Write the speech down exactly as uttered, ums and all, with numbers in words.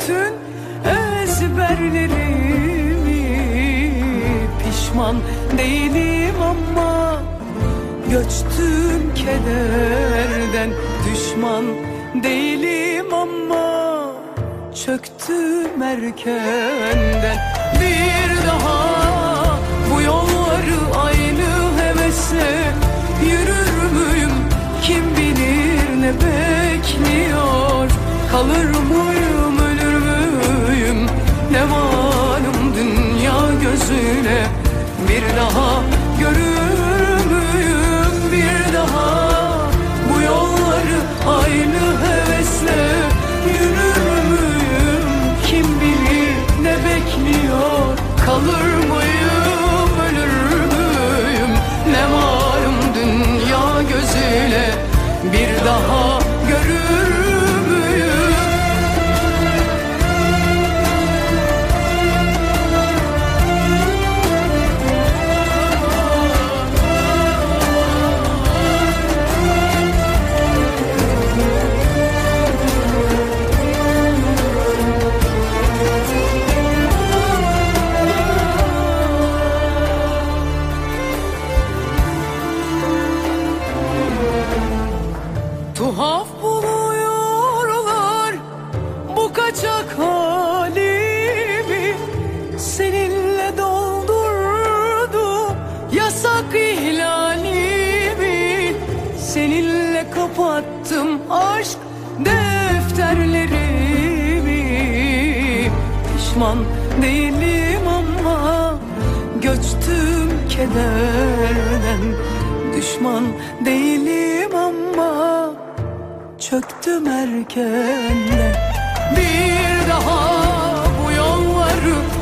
bütün ezberlerimi. Pişman değilim ama göçtüm kederden. Düşman değilim ama çöktüm erkenden. Bir daha bu yolları aynı hevesle yürür müyüm? Kim bilir ne bekliyor? Kalır mıyım, ölür müyüm? Ne malum dünya gözüyle bir daha görür müyüm? Bir daha bu yolları aynı hevesle yürür müyüm? Kim bilir ne bekliyor? Kalır mıyım, ölür müyüm? Ne malum dünya gözüyle bir daha görür müyüm? Tuhaf buluyorlar bu kaçak halimi. Seninle doldurdu yasak ihlalimi. Seninle kapattım aşk defterlerimi. Pişman değilim ama göçtüm kederden. Düşman değilim ama çöktüm erkenden. Bir daha bu yolları